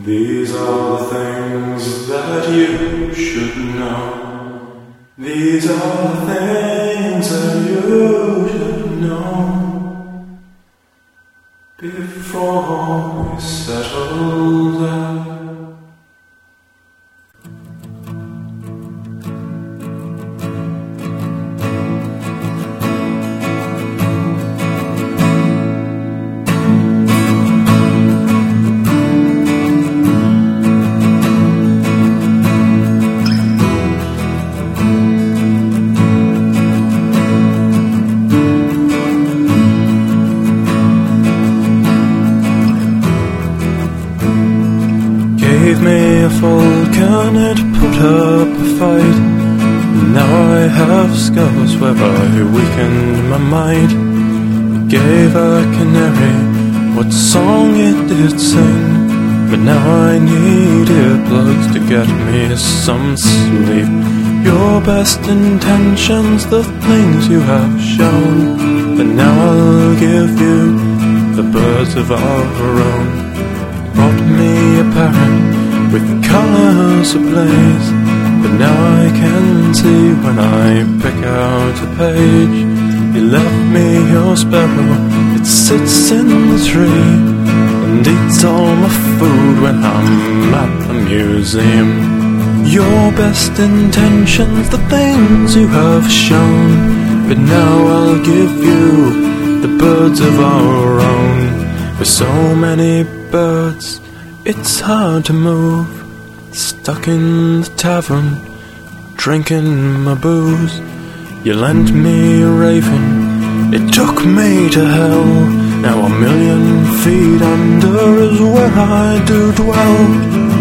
These are the things that you should know. These are the things that you should know before we settle down. Gave me a falcon, it put up a fight. Now I have scars where I weakened my mind. Gave a canary what song it did sing, but now I need earplugs to get me some sleep. Your best intentions, the things you have shown, but now I'll give you the birds of our own. Brought me a parrot with colours ablaze, but now I can see when I pick out a page. You left me your sparrow, it sits in the tree and eats all my food when I'm at the museum. Your best intentions, the things you have shown, but now I'll give you the birds of our own. With so many birds, it's hard to move. Stuck in the tavern, drinking my booze. You lent me a raven, it took me to hell. Now 1,000,000 feet under is where I do dwell.